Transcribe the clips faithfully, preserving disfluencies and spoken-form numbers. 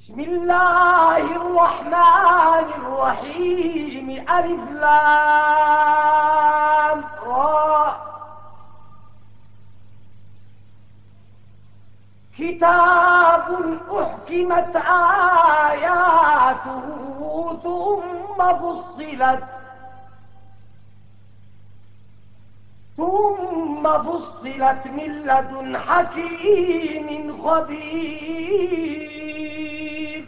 بسم الله الرحمن الرحيم. ألف لام را. كتاب أحكمت آياته ثم فصلت ثم فصلت من لدن حكيم خبير.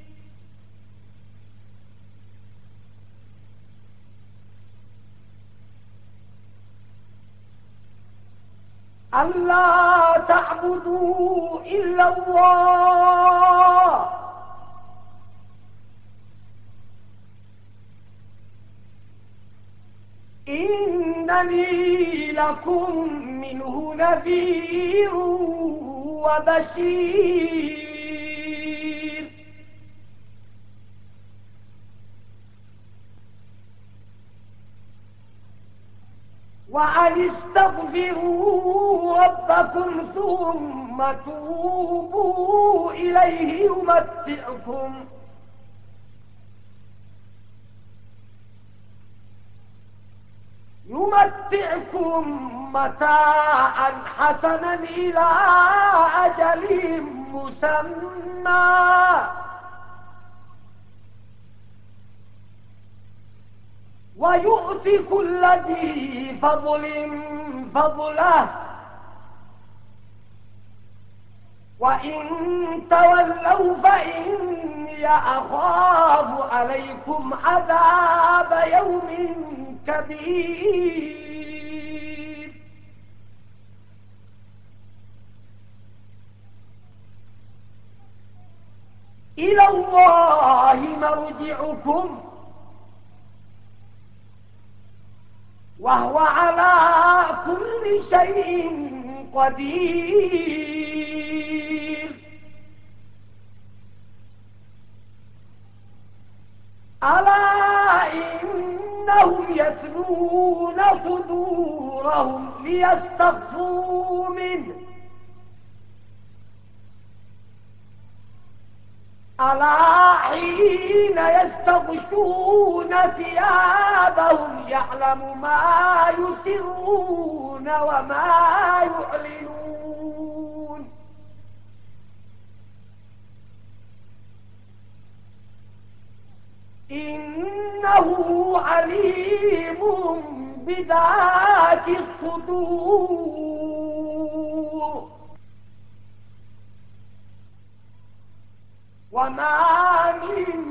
ألا تعبدوا إلا الله إنني لكم منه نذير وبشير. وأن استغفروا ربكم ثم توبوا إليه يمتعكم يمتعكم متاعا حسنا إلى أجل مسمى ويؤتي كل ذي فضل فضله. وإن تولوا فإني أخاف عليكم عذاب يوم كبير. إلى الله مرجعكم وهو على كل شيء قدير. ألا إنهم يثنون صدورهم ليستخفوا منه ألا حين يستغشون ثيابهم يعلم ما يسرون وما يعلنون. إنه عليم بذات الصدور. وما من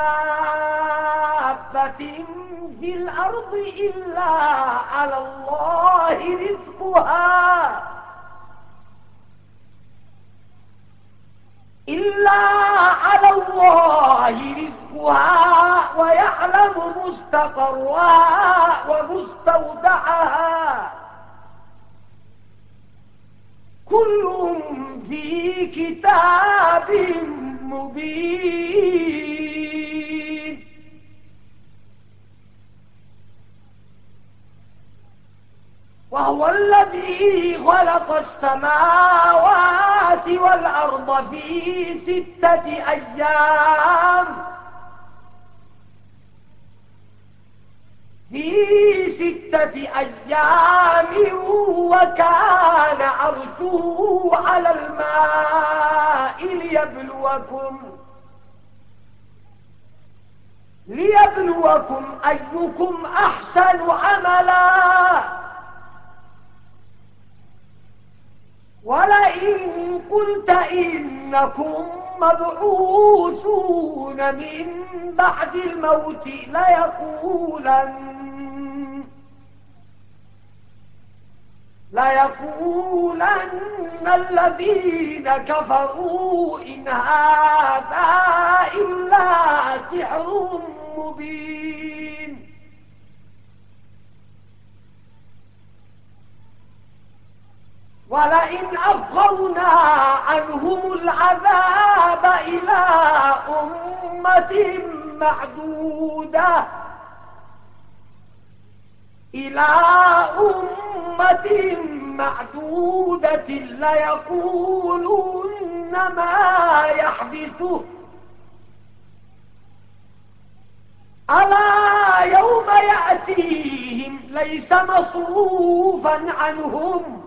دابة في الأرض إلا على الله رزقها إلا على الله رزقها ويعلم مستقرها ومستودعها كل في كتاب مبين. وهو الذي خلق السماوات والأرض في ستة أيام في ستة أيام وكان عرشه على الماء ليبلوكم ليبلوكم أيكم أحسن عملا. ولئن قلت إنكم مبعوثون من بعد الموت ليقولن ليقولن الذين كفروا إن هذا إلا سحر مبين. ولئن أخرنا عنهم العذاب إلى أمة معدودة إلى أمة معدودة ليقولن ما يحبسه ألا يوم يأتيهم ليس مصروفا عنهم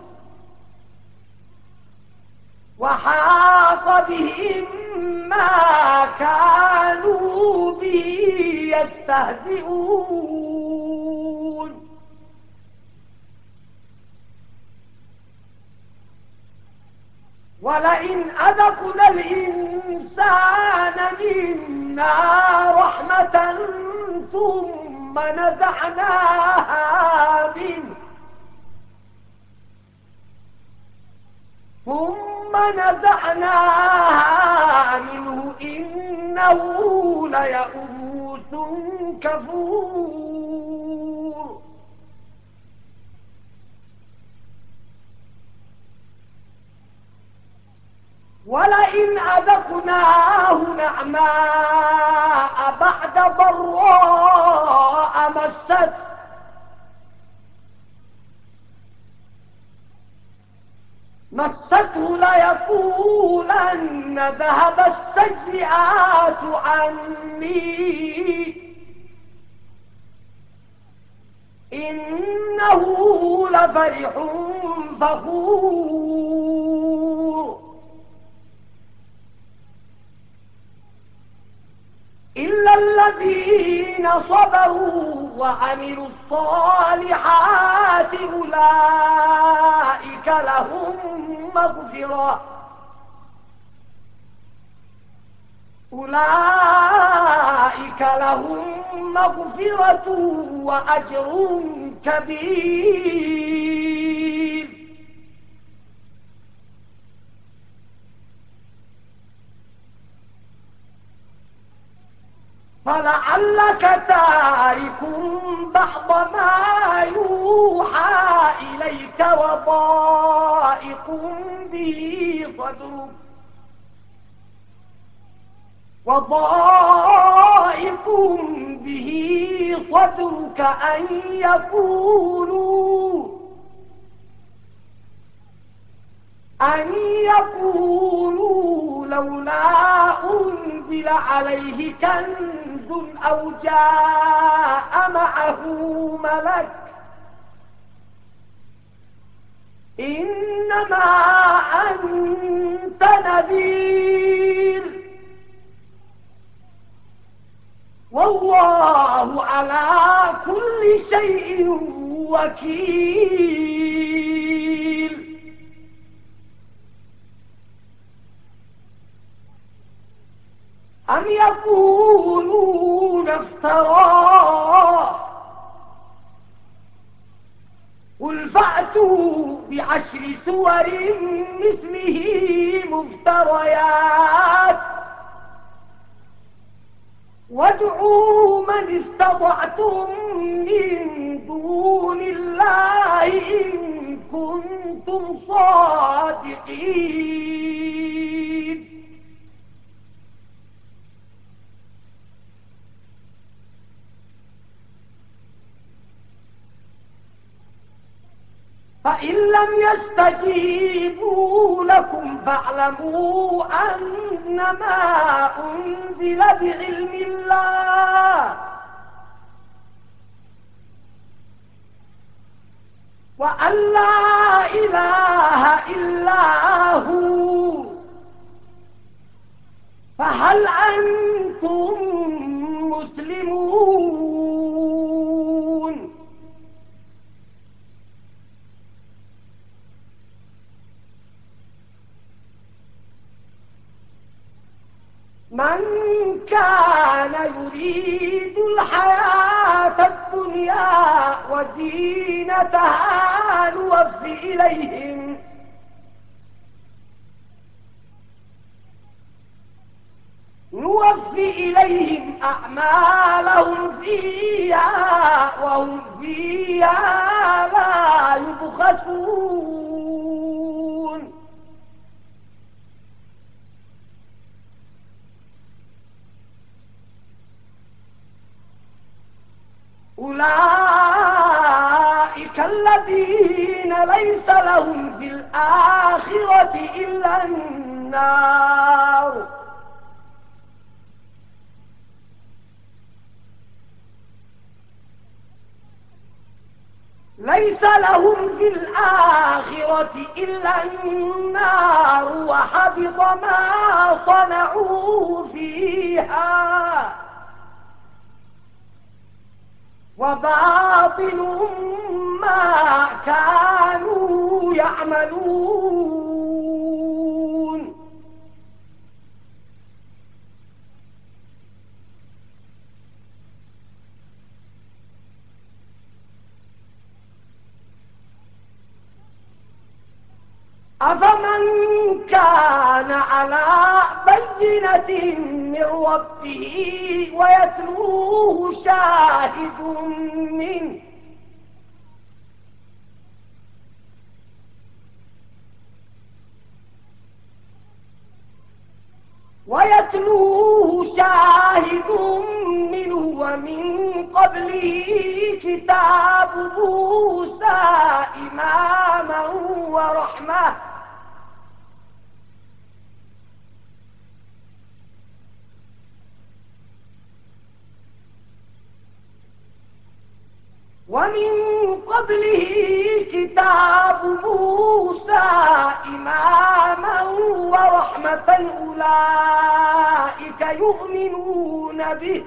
وحاق بهم ما كانوا به يستهزئون ولئن أذقنا الإنسان منا رحمة ثم نزعناها منه ثم نزعناها منه إنه ليئوس كفور ولئن أذقناه نعماء بعد ضراء مسته مسته ليقولن ذهب السيئات عني إنه لفرح فخور إلا الذين صبروا وعملوا الصالحات أولئك لهم مغفرة أولئك لهم مغفرة وأجر كبير فلعلك تارك بعض ما يوحى إليك وضائق به صدرك وضائق به صدرك أن يقولوا أن يقولوا لولا أنزل عليه كنز أو جاء معه ملك إنما أنت نذير والله على كل شيء وكيل أم يقولون افتراه قل فأتوا بعشر سور مثله مفتريات وادعوا من استطعتم من دون الله إن كنتم صادقين فإن لم يستجيبوا لكم فاعلموا أنما أنزل بعلم الله وأن لا إله إلا هو فهل أنتم مسلمون من كان يريد الحياة الدنيا وزينتها نوفي إليهم نوفي إليهم أعمالهم فيها وهم فيها لا يبخسون أولئك الذين ليس لهم في الآخرة إلا النار ليس لهم في الآخرة إلا النار وحبط ما صنعوا فيها وباطل ما كانوا يعملون. أفمن كان على بينة من ربه ويتلوه شاهد منه ويتلوه شاهد منه ومن قبله كتاب موسى إماما ورحمة ومن قبله كتاب موسى إماما ورحمة أولئك يؤمنون به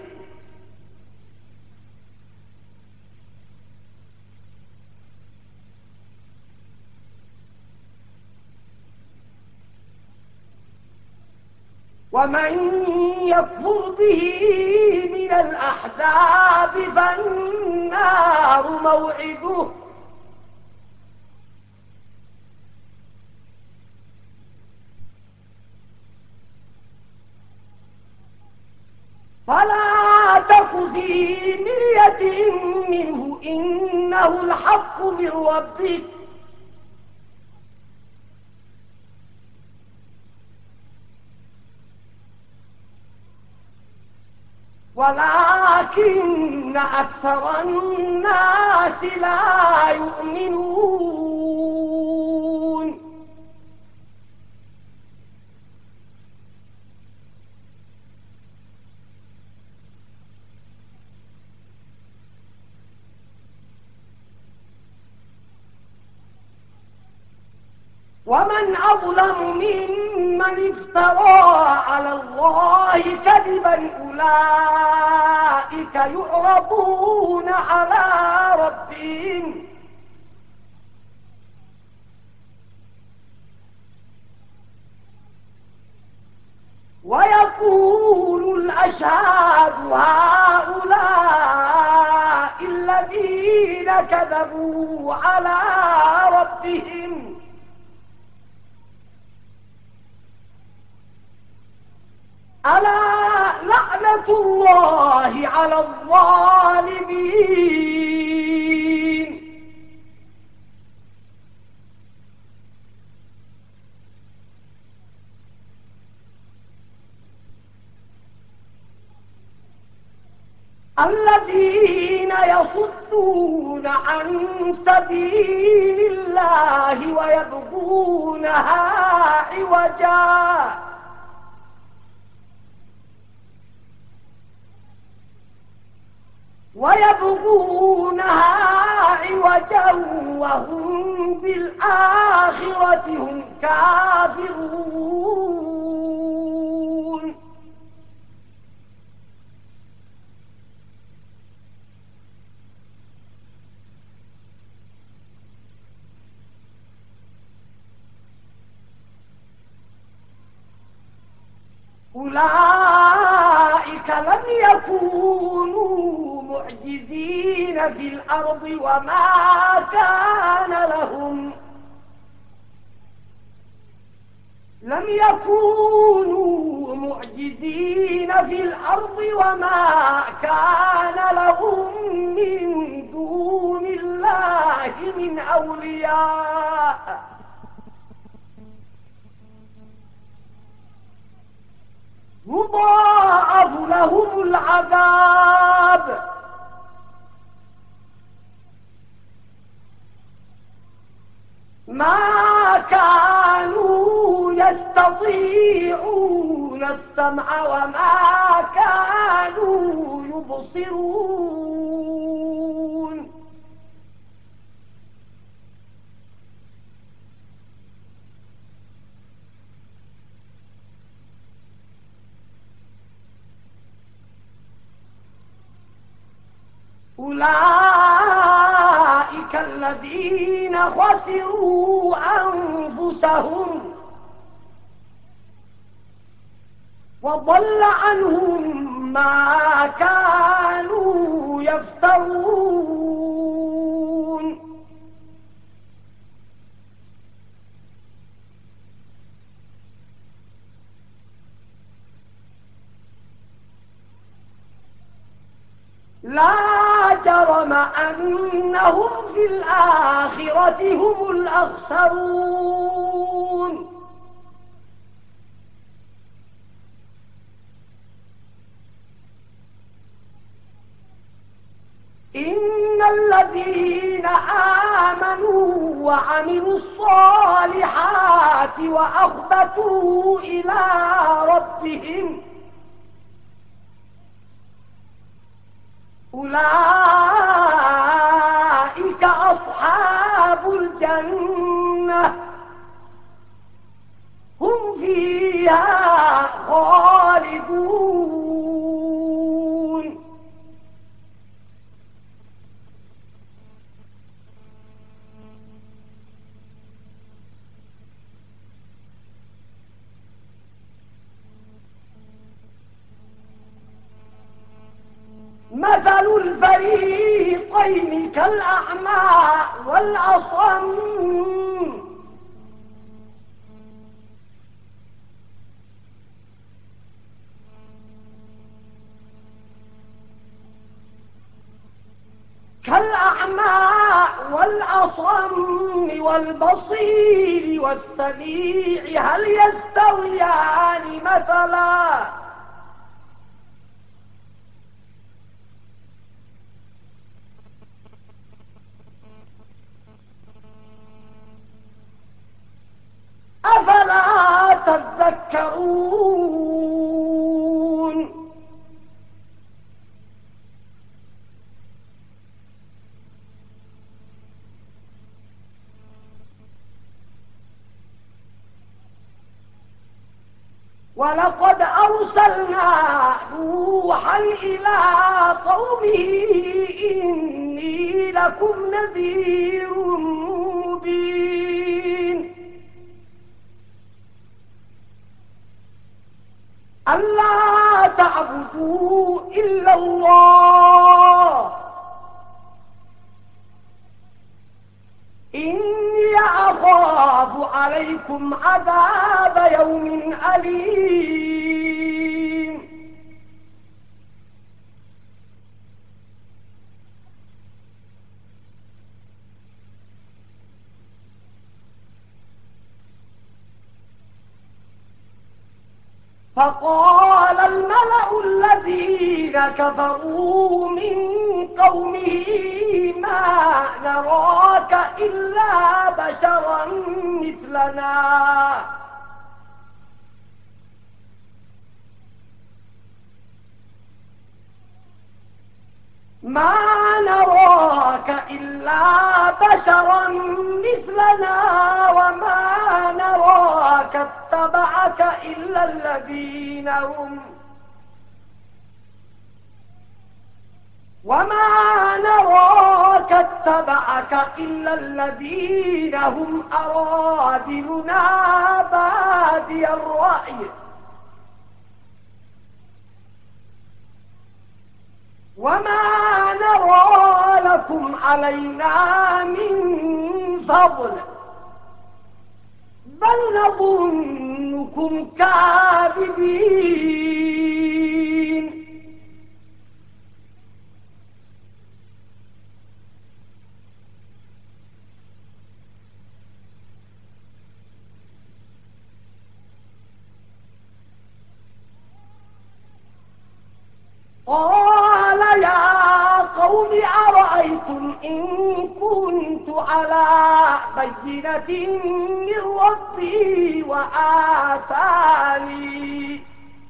ومن يكفر به من الأحزاب فالنار موعده فلا تك في مرية منه إنه الحق من ربك ولكن أكثر الناس لا يؤمنون. ومن أظلم ممن افترى على الله كذبا أولئك يعرضون على ربهم ويقول الأشهاد هؤلاء الذين كذبوا على ربهم ألا لعنة الله على الظالمين. الذين يصدون عن سبيل الله ويبغونها عوجا ويبغونها عوجا وهم بالآخرة هم كافرون. أولئك لم يكونوا معجزين في الأرض وما كان لهم لم يكونوا معجزين في الأرض وما كان لهم من دون الله من أولياء يضاعف لهم العذاب ما كانوا يستطيعون السمع وما كانوا يبصرون. أولئك الذين خسروا أنفسهم وضل عنهم ما كانوا يفترون. لا جرم أنهم في الآخرة هم الأخسرون. إن الذين آمنوا وعملوا الصالحات وأخبتوا إلى ربهم أولئك أصحاب الجنة هم فيها خالدون. مثل الفريقين كالأعمى والأصم كالأعمى والأصم والبصير والسميع هل يستويان مثلا؟ أفلا تذكرون. ولقد أرسلنا نوحا إلى قومه إني لكم نذير مبين ألا تعبدوا إلا الله إني أخاف عليكم عذاب يوم أليم. فقال الملأ الذين كفروا من قومه ما نراك إلا بشرا مثلنا ما نراك إلا بشرا مثلنا وما نراك اتبعك إلا الذين هم وما نراك اتبعك إلا الذين هم أرادلنا بادي الرأي وما نرى لكم علينا من فضل بل نظنكم كاذبين. قال يا قوم أرأيتم إن كنت على بينة من ربي وآتاني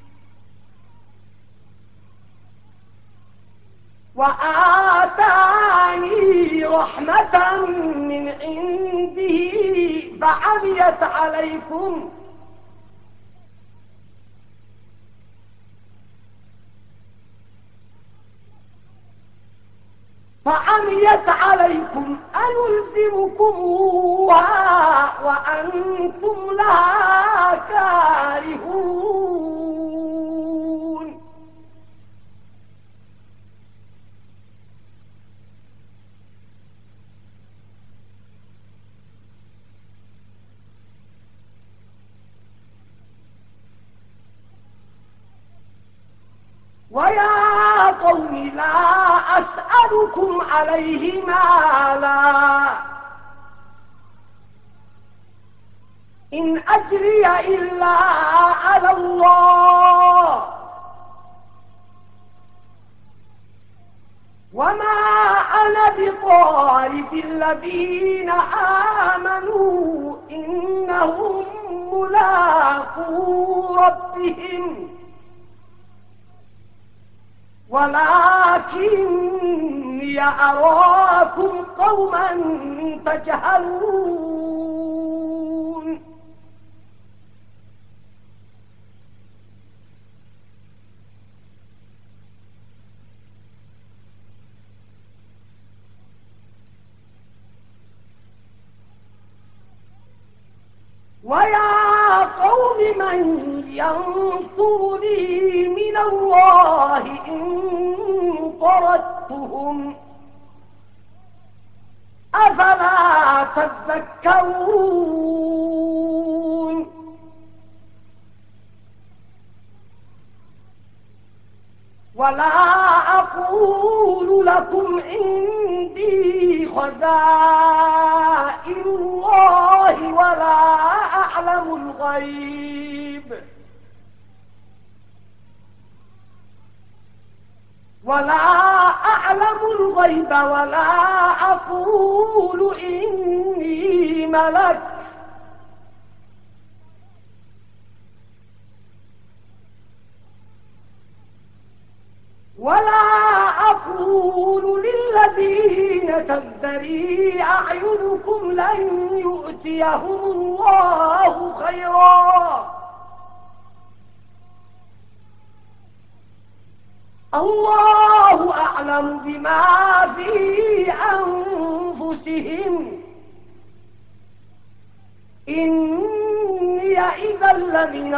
وآتاني رحمة من عنده فعميت عليكم فعميت عليكم أنلزمكموها وأنتم لها كارهون ويا قوم لا أسألكم عليه مالا إن أجري إلا على الله وما أنا بطارد الذين آمنوا إنهم ملاقو ربهم ولكني أراكم قوما تجهلون ويا قوم من ينصرني من الله إن طردتهم أفلا تذكرون ولا أقول لكم عندي خزائن الله ولا أعلم الغيب ولا أعلم الغيب ولا أقول إني ملك ولا أقول للذين تزدري أعينكم لن يؤتيهم الله خيرا الله أعلم بما في أنفسهم إني إذا لمن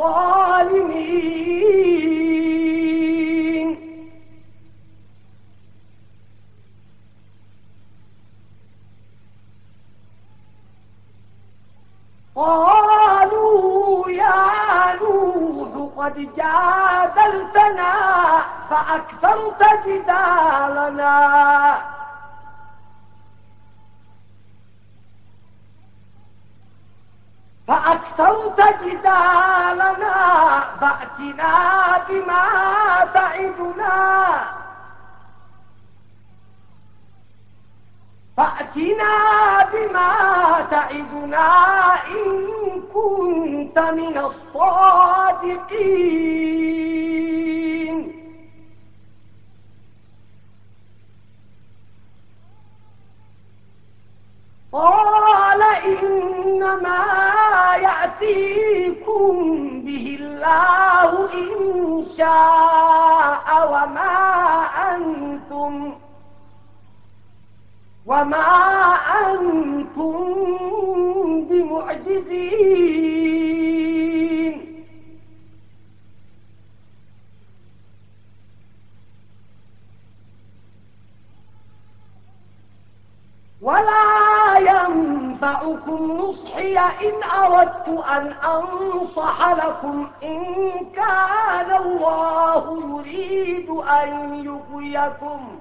الظالمين قالوا يا نوح قد جادلتنا فأكثرت جدالنا فأكثرت جدالنا فأتنا بما تعدنا فأتنا بما تعدنا إن كنت من الصادقين قال إنما يأتيكم به الله إن شاء وما أنتم وما أنتم بمعجزين ولا ينفعكم نصحي إن أردت أن أنصح لكم إن كان الله يريد أن يغويكم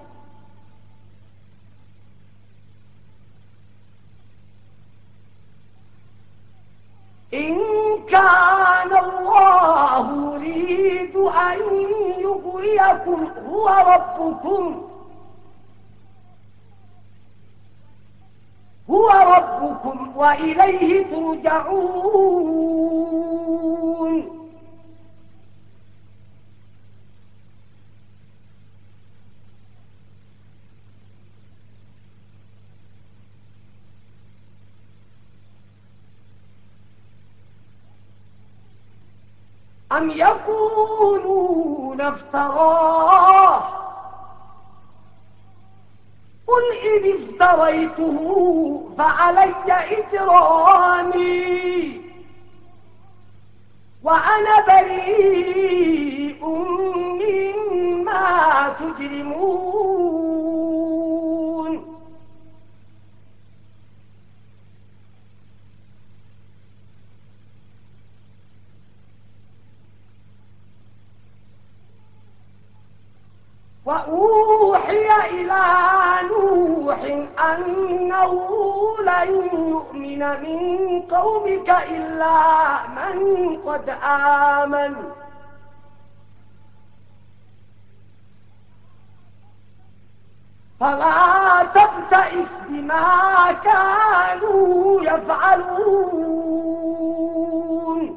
إن كان الله يريد أن يغويكم هو ربكم هو ربكم وإليه ترجعون أم يقولون افتراه افتريته فعلي إجرامي وأنا بريء مما تجرمون وأوحي إلى نوح أنه لن يؤمن من قومك إلا من قد آمن فلا تبتئس بما كانوا يفعلون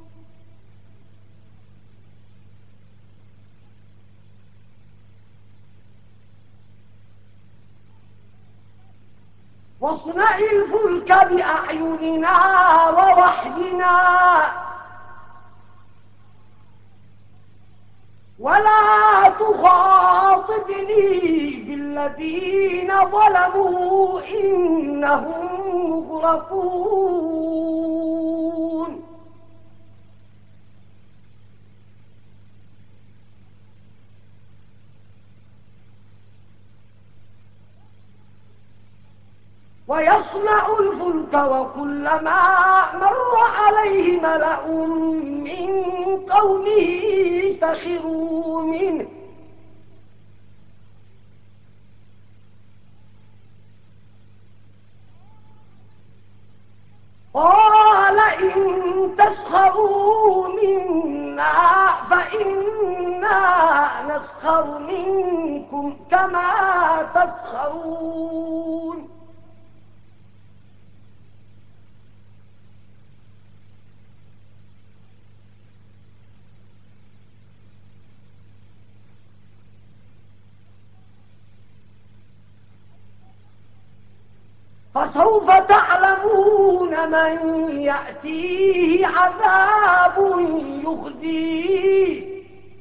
واصنع الفلك بأعيننا ووحينا ولا تخاطبني بالذين ظلموا إنهم مغرقون ويصنع الفلك وكلما مر عليه ملأ من قومه سخروا منه قال إن تسخروا منا فإنا نسخر منكم كما تسخرون فسوف تعلمون من يأتيه عذاب يخزيه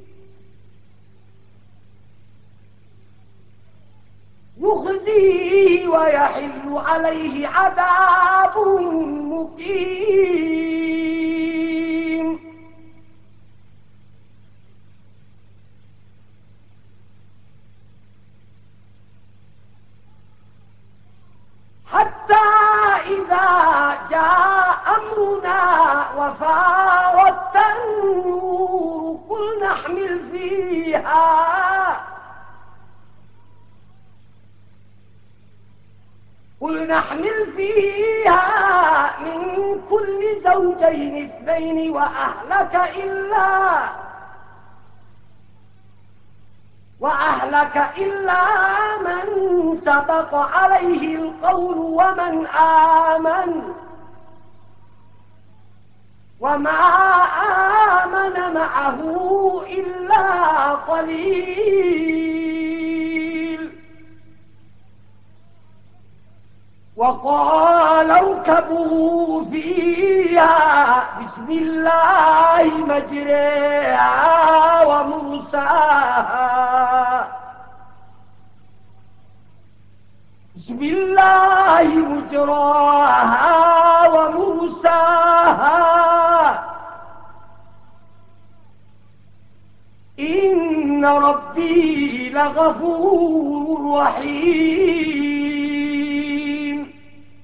يخزيه ويحل عليه عذاب مقيم حتى إذا جاء أمرنا وفارت النور قل نحمل فيها قل نحمل فيها من كل زوجين اثنين وأهلك إلا وأهلك إلا من سبق عليه القول ومن آمن وما آمن معه إلا قليل وقال اركبوا فيها بسم الله مجريها ومرساها بسم الله مجراها ومرساها إن ربي لغفور رحيم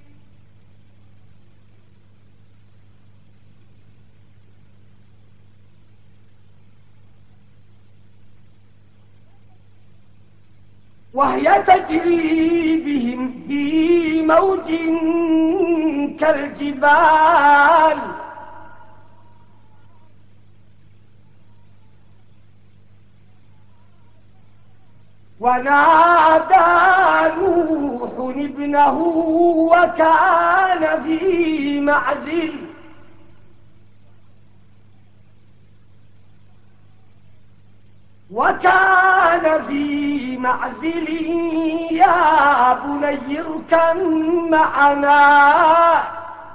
وهي تجري بهم في موج كالجبال ونادى نوح ابنه وكان في معزل وكان في معزل يا بني اركب معنا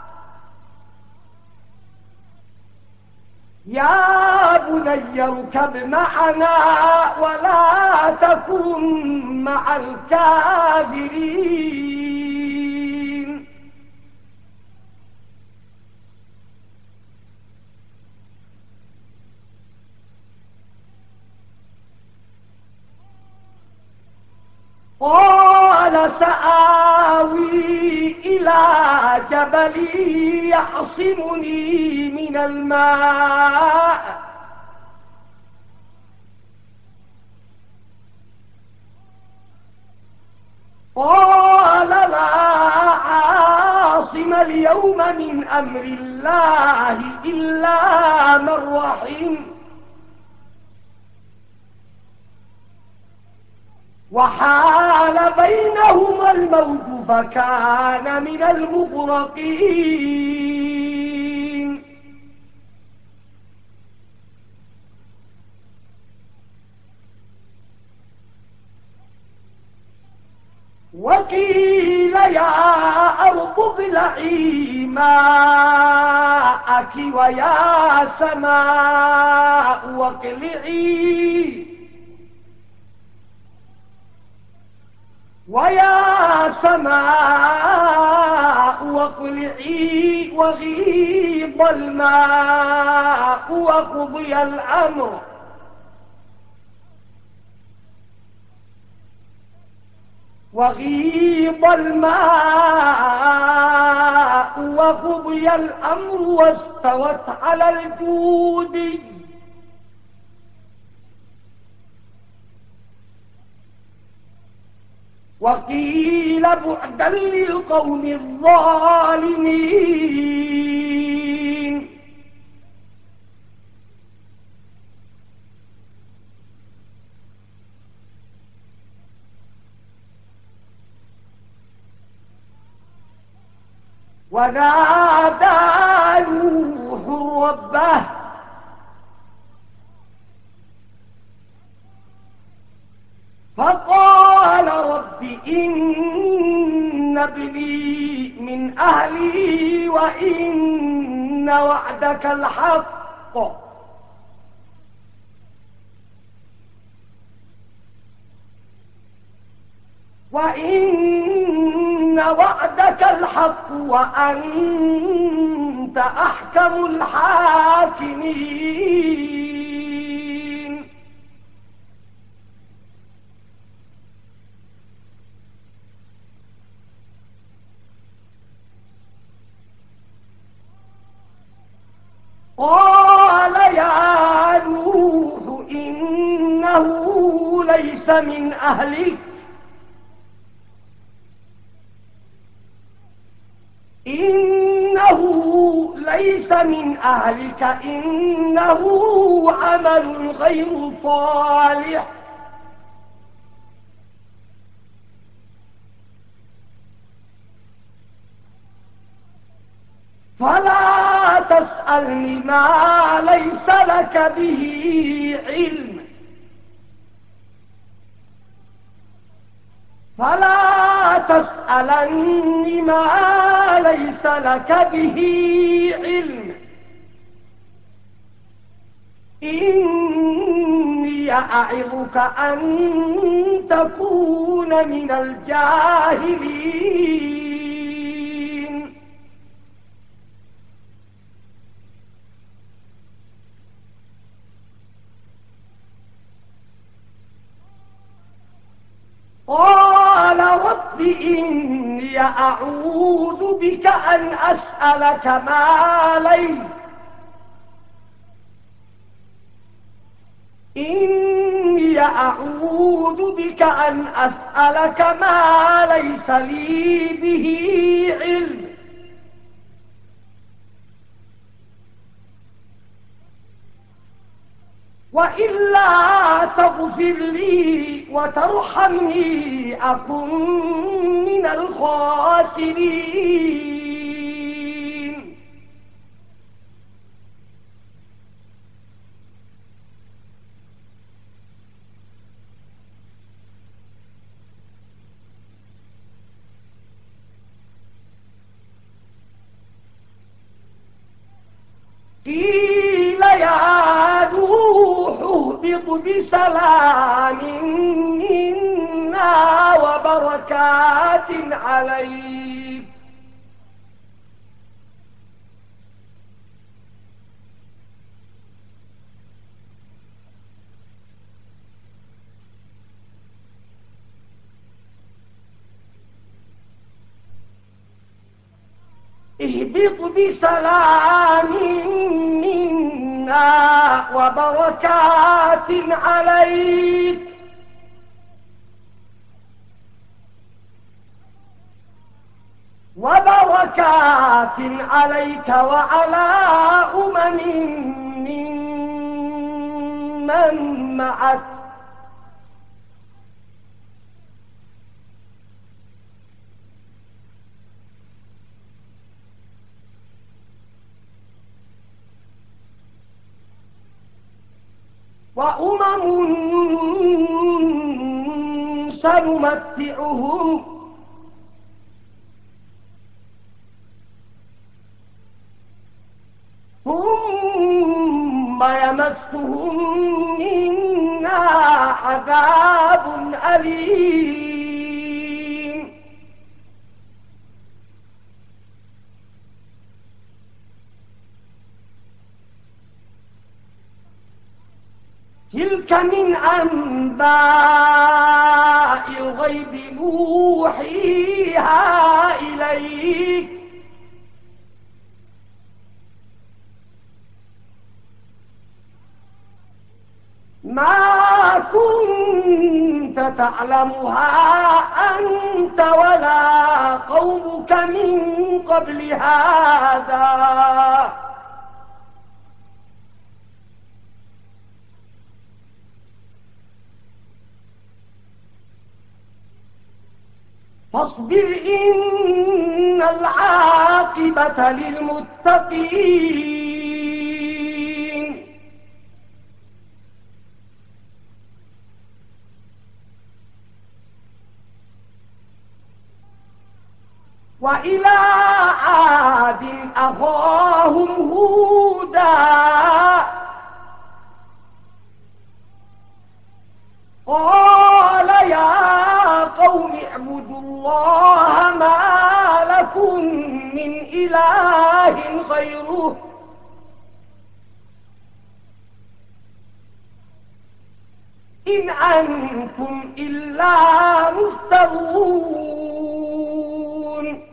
يا بني اركب معنا ولا تكن مع الكافرين قال سآوي إلى جبل يعصمني من الماء قال لا عاصم اليوم من أمر الله إلا من رحم وحال بينهما الموج فكان من المغرقين وقيل يا أرض ابلعي ماءك ويا سماء واقلعي ويا سماء واقلعي وغيض الماء وقضي الأمر وغيض الماء وقضي الأمر واستوت على الجود وقيل بعدا للقوم الظالمين ونادى نوح ربه فقال رب إن ابني من أهلي وإن وعدك الحق وإن وعدك الحق وأنت أحكم الحاكمين قال يا نوح إنه ليس من أهلك إنه ليس من أهلك إنه عمل غير صالح فلا تسألني ما ليس لك به علم فلا تسألني ما ليس لك به علم إني أعظك أن تكون من الجاهلين قال رب إني أعوذ بك أن أسألك ما ليس إني أعوذ بك أن أسألك ما ليس لي به علم وإلا تغفر لي وترحمني أكن من الخاسرين قيل يا نوح اهبط بسلام منا وبركات عليك اهبط بسلام منا وبركات عليك وبركات عليك وعلى أمم ممن معك وأمم سنمتعهم ثم يمسهم منا عذاب أليم تلك من أنباء الغيب نوحيها إليك ما كنت تعلمها أنت ولا قومك من قبل هذا فاصبر إن العاقبة للمتقين وإلى عاد أخاهم هودا قال يا قوم اعبدوا الله ما لكم من إله غيره إن أنتم إلا مفترون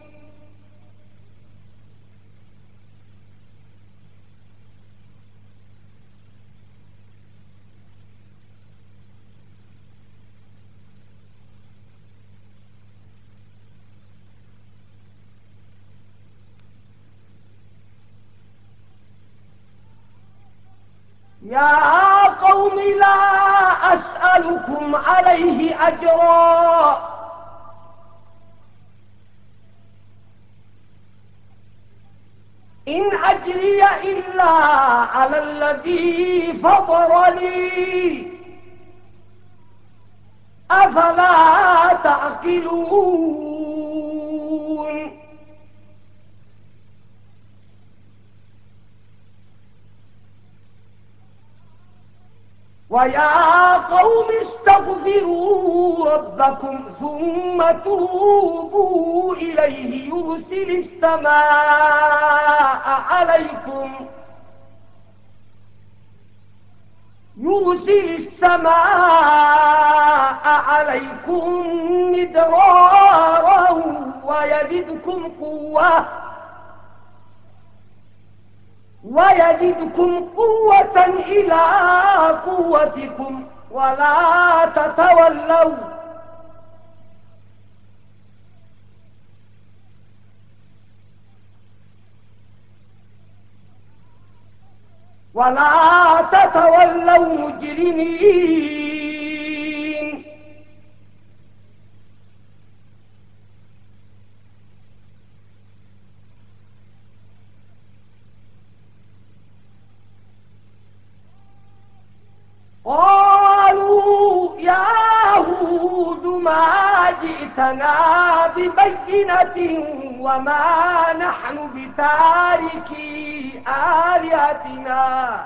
يا قوم لا أسألكم عليه أجرا إن أجري إلا على الذي فطرني أفلا تعقلون ويا قوم استغفروا ربكم ثم توبوا إليه يرسل السماء عليكم يرسل السماء عليكم مدرارا ويزدكم قوة ويزدكم قوة إلى قوتكم ولا تتولوا ولا تتولوا مجرمين قالوا يا هود ما جئتنا ببينة وما نحن بتاركي آلهتنا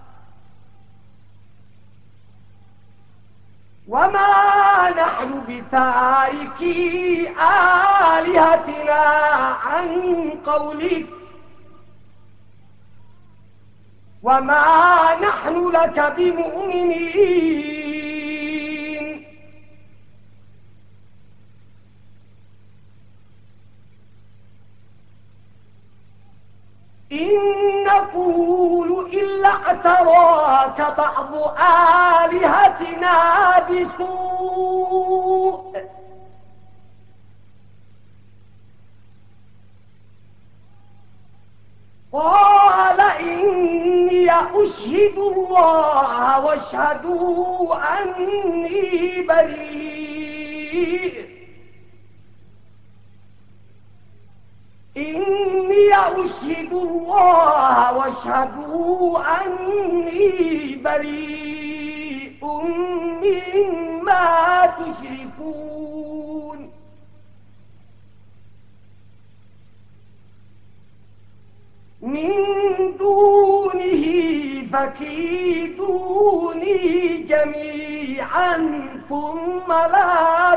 وما نحن بتاركي آلهتنا عن قولك وما نحن لك بمؤمنين آلهتنا بسوء قال إني أشهد الله واشهدوا أني بريء إني أشهد الله واشهدوا أني بريء مما تشركون من دونه فكيدوني جميعا ثم لا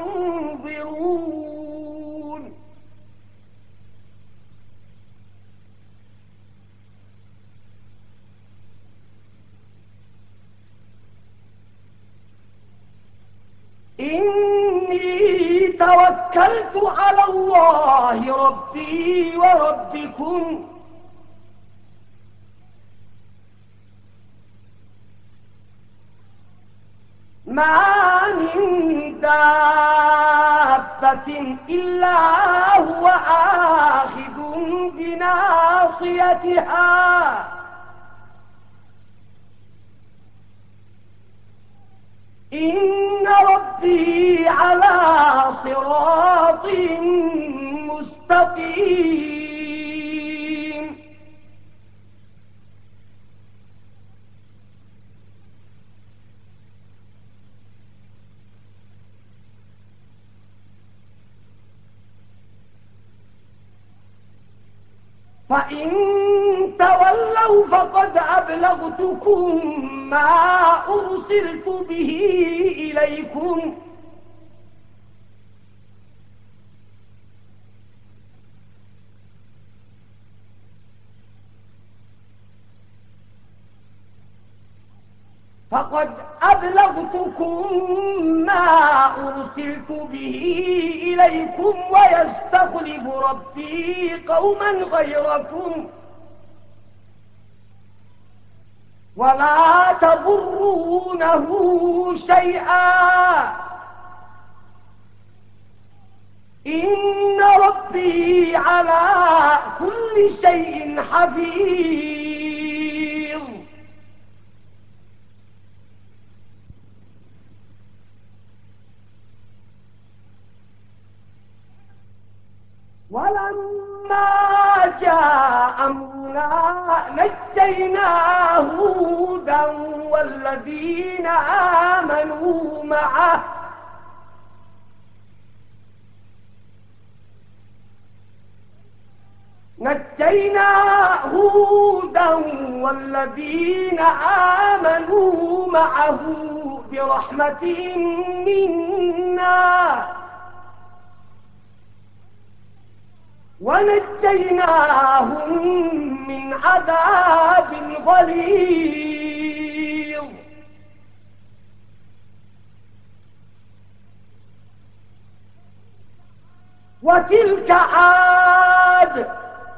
تنظرون إني توكلت على الله ربي وربكم ما من دابة إلا هو آخذ بناصيتها إن ربي على صراط مستقيم فإن تولوا فقد أبلغتكم ما أرسلت به إليكم فقد أبلغتكم ما أرسلت به إليكم ويستخلف ربي قوما غيركم ولا تضرونه شيئا إن ربي على كل شيء حفيظ ولما جاء أمرنا نجينا هودا والذين آمنوا معه نجينا هودا والذين آمنوا معه برحمة منا ونجيناهم من عذاب غليظ وتلك عاد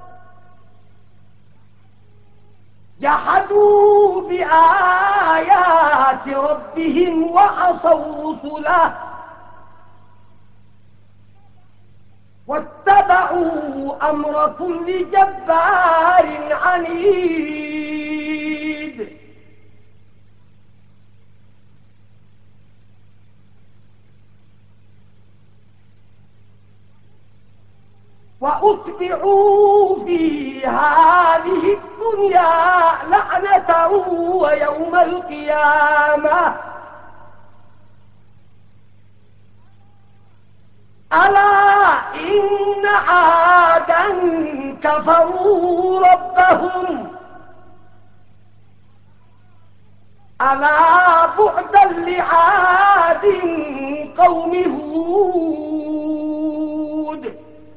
جحدوا بآيات ربهم وعصوا رسله واتبعوا أمر كل جبار عنيد وأتبعوا في هذه الدنيا لعنة ويوم القيامة ألا إن عادا كفروا ربهم ألا بعدا لعاد قوم هود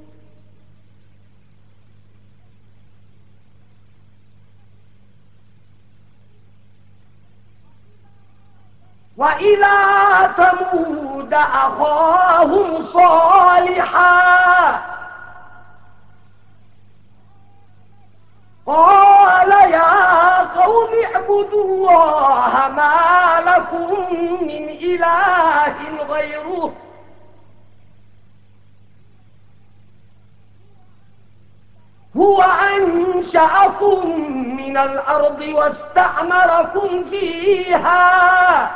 وإلى ثمود أخاهم صالحا قال يا قوم اعبدوا الله ما لكم من إله غيره هو أنشأكم من الأرض واستعمركم فيها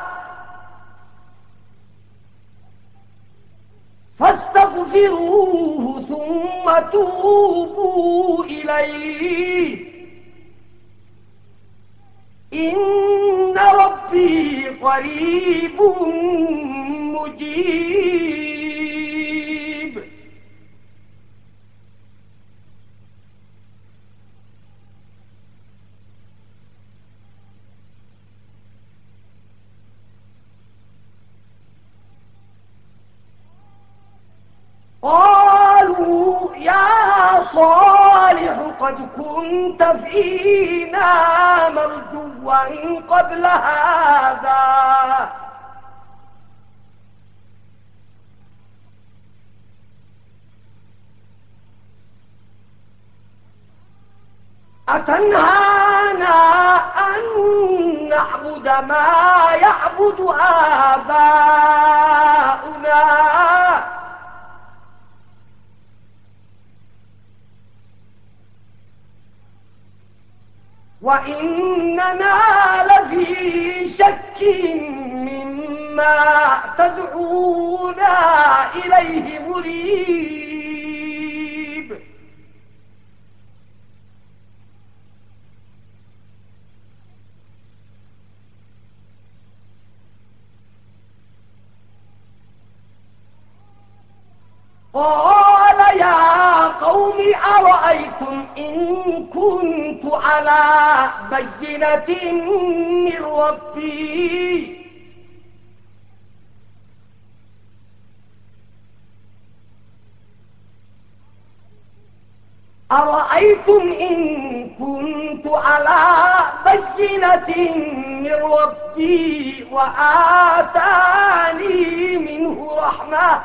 فاستغفروه ثم توبوا إليه إن ربي قريب مجيب. قالوا يا صالح قد كنت فينا مرجوا قبل هذا أتنهانا أن نعبد ما يعبد آباؤنا وإننا لفي شك مما تدعونا إليه مريب. قال يا قوم أرأيتم إن كنت على بينة من ربي أرأيتم إن كنت على بينة من ربي وآتاني منه رحمة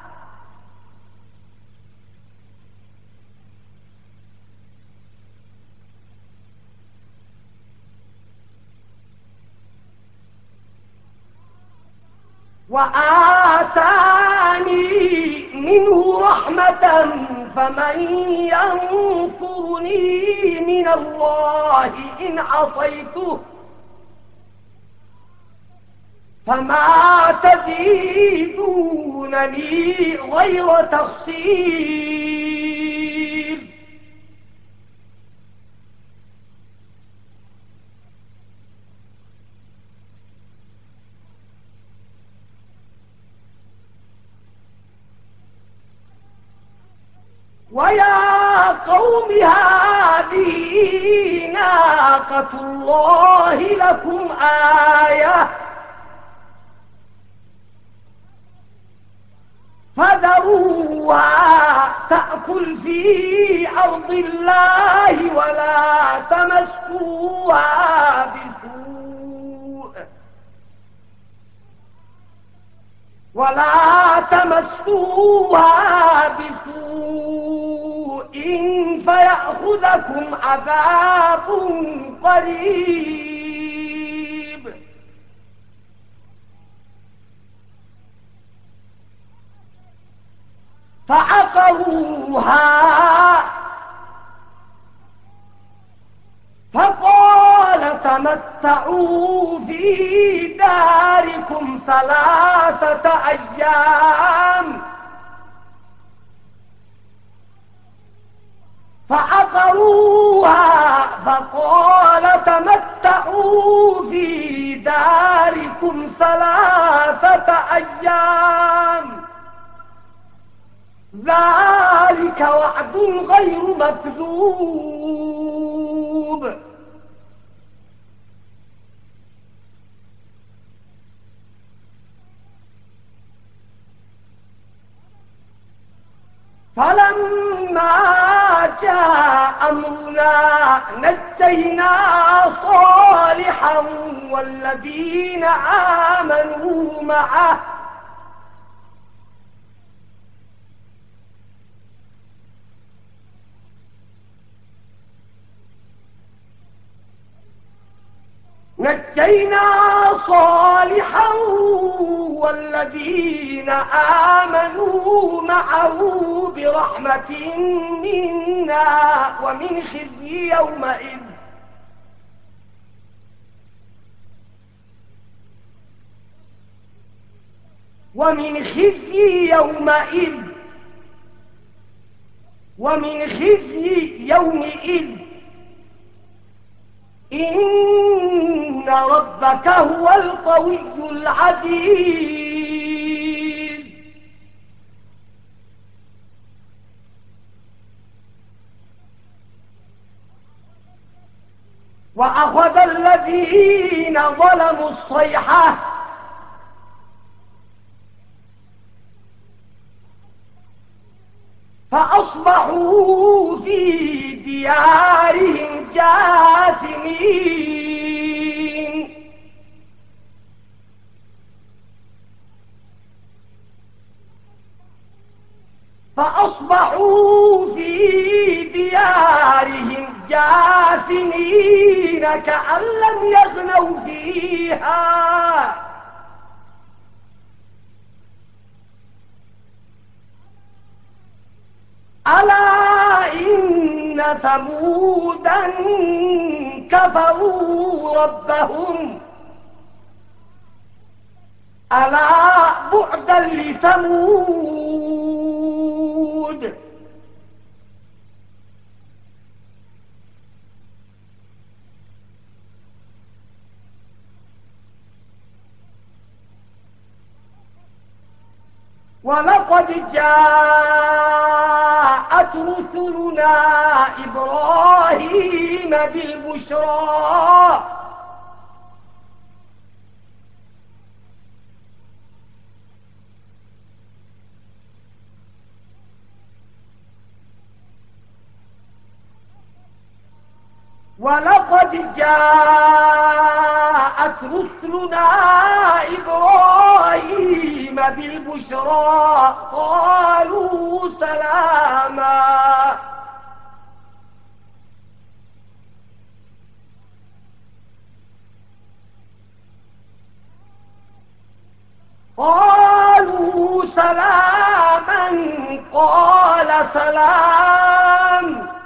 وآتاني منه رحمة فمن ينصرني من الله إن عصيته فما تزيدونني غير تخسير. ويا قوم هذه ناقة الله لكم آية فذروها تأكل في أرض الله ولا تمسوها بسوء ولا تمسوها بسوء فيأخذكم عذاب قريب. فعقروها فقال تمتعوا في داركم ثلاثة أيام فعقروها فقال تمتعوا في داركم ثلاثة أيام ذلك وعد غير مكذوب. فلما جاء أمرنا نجينا صالحا والذين آمنوا معه نجينا صالحا والذين آمنوا معه برحمة منا ومن خزي يومئذ ومن خزي يومئذ ومن خزي يومئذ إن ربك هو القوي العزيز. وأخذ الذين ظلموا الصيحة فأصبحوا في ديارهم جاثمين. فأصبحوا في ديارهم جاثمين كأن لم يغنوا فيها. ألا إن ثمودا كفروا ربهم ألا بعدا لثمود. ولقد جاءت رسلنا إبراهيم بالبشرى ولقد جاءت رسلنا إبراهيم بالبشرى قالوا سلاما قالوا سلاما قال سلام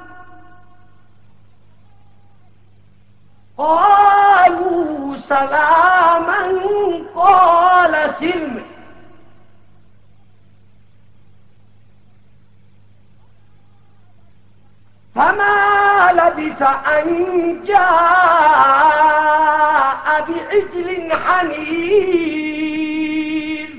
قالوا سلاما قال سلم. فما لبث أن جاء بعجل حنيذ.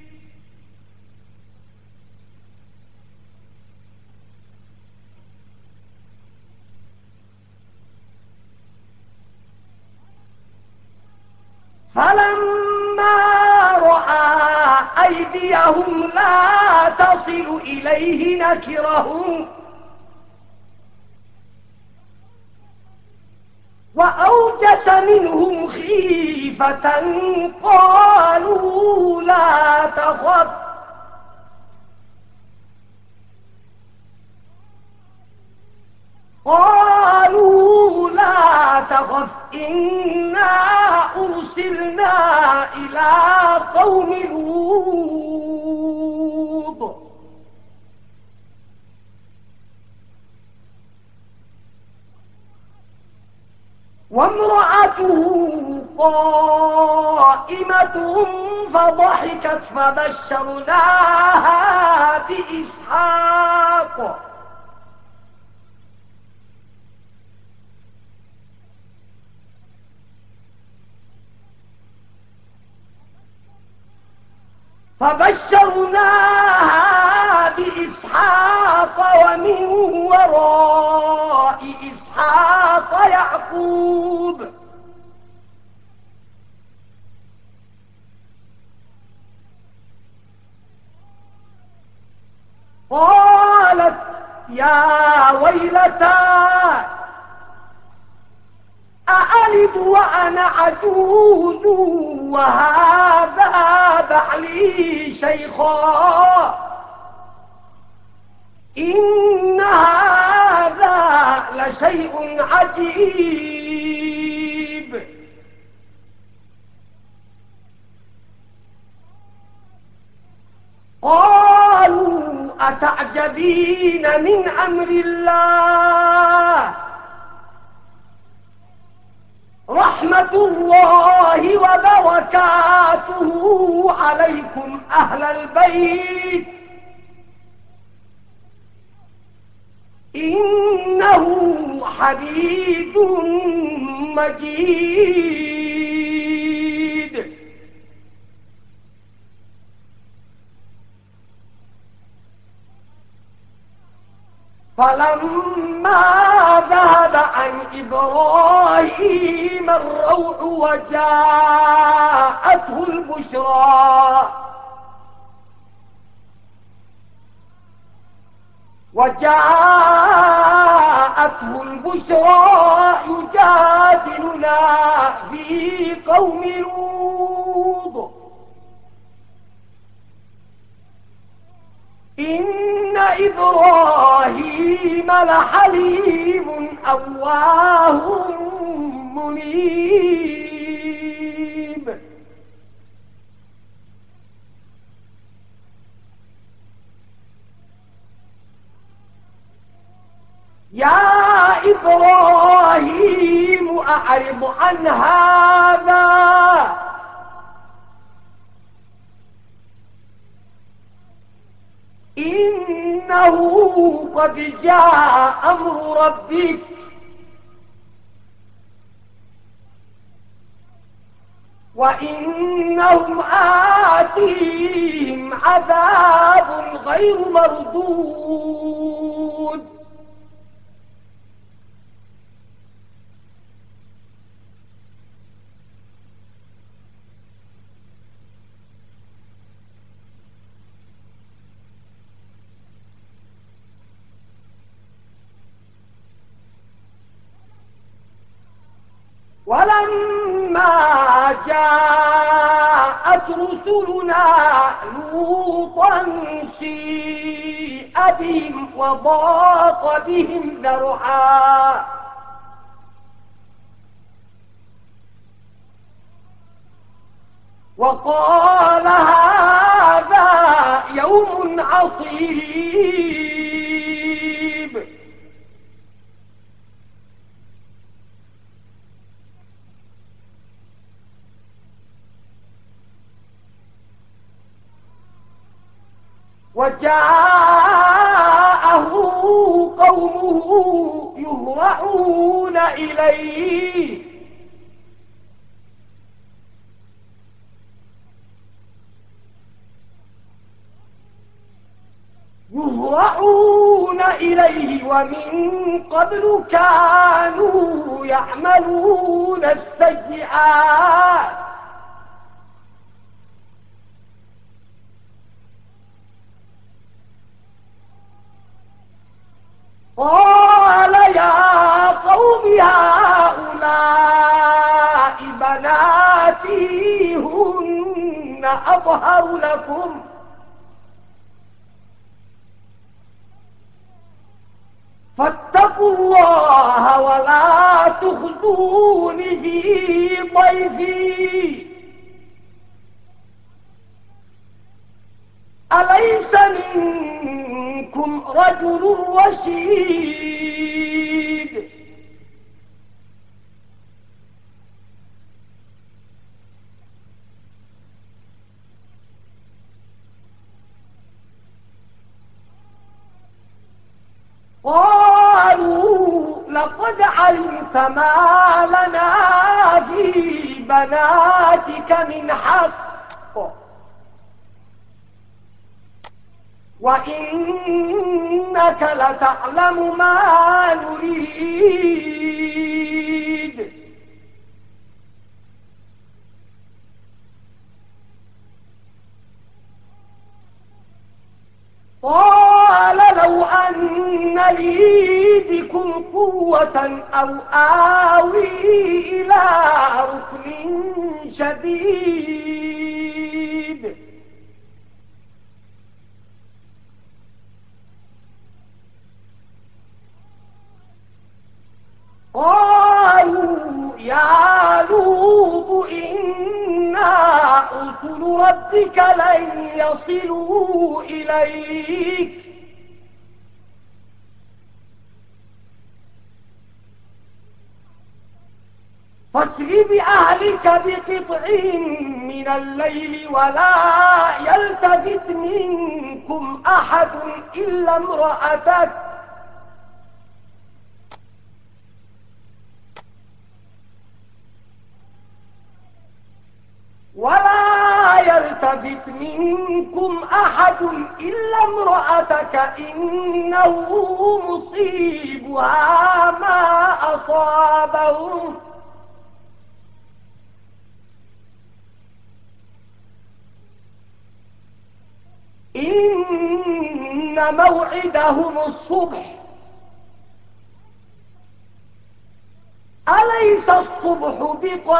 فلما رأى أيديهم لا تصل إليه نكرهم وأوجس منهم خيفة قالوا لا تخف قالوا لا تخف إنا أرسلنا إلى قوم لوط. وامرأته قائمة فضحكت فبشرناها بإسحاق فبشرناها بإسحاق ومن وراء إسحاق يعقوب. قالت يا ويلتى أألد وأنا عجوز وهذا بعلي شيخا إن هذا لشيء عجيب. قالوا أتعجبين من أمر الله رحمة الله وبركاته عليكم أهل البيت إنه حميد مجيد. فلما ذهب عن إبراهيم الروع وجاءته البشرى وجاءته البشرى يجادلنا في قوم لوط إن إبراهيم لحليم أواه منيب. يا إبراهيم أعرض عن هذا إنه قد جاء أمر ربك وإنهم آتيهم عذاب غير مردود. ولما جاءت رسلنا لوطا سيء بهم وضاق بهم ذرعا وقال هذا يوم عصيب. وجاءه قومه يهرعون إليه يهرعون إليه ومن قبل كانوا يعملون السيئات قال يا قوم هؤلاء بناتي هن أطهر لكم فاتقوا الله ولا تخزون في ضيفي أليس منكم رجل رشيد. قالوا لقد علمت ما لنا في بناتك من حق وإنك لتعلم ما نريد قال لو أن لي بكم قوة أو آوي إلى ركن شديد قالوا يا لوط إنا رسل ربك لن يصلوا إليك فاسر بأهلك بقطع من الليل ولا يلتفت منكم أحد إلا امرأتك ولا يلتفت منكم أحد إلا امرأتك إنه مصيبها ما أصابهم إن موعدهم الصبح أليس الصبح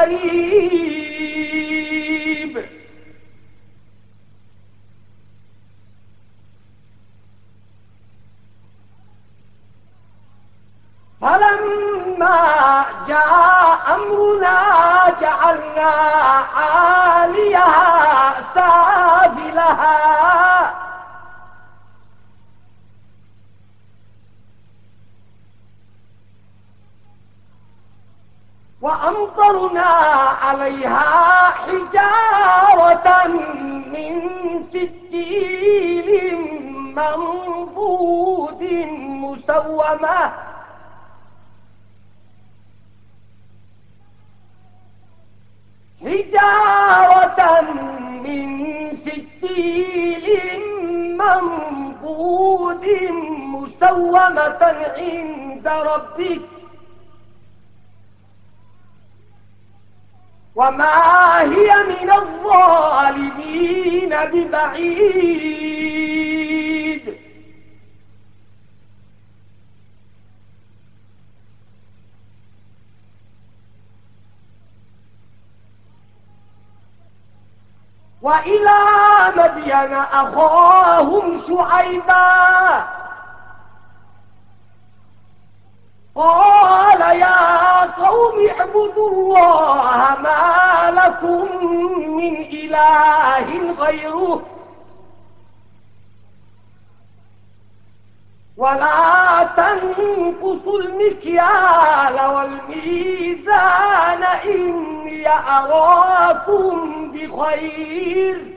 بقريب فلما جاء أمرنا جعلنا عاليها سافلها وأمطرنا عليها حجارة من سجيل منضود مسومة حجارة من سجيل منضود مسومة عند ربك وما هي من الظالمين ببعيد وإلى مدين أخاهم شعيبا قال يا قوم اعبدوا الله ما لكم من إله غيره ولا تنقصوا المكيال والميزان إني أراكم بخير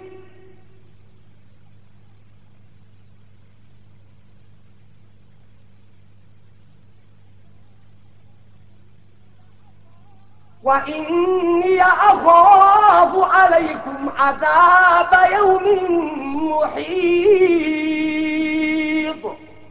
وإني أخاف عليكم عذاب يوم محيط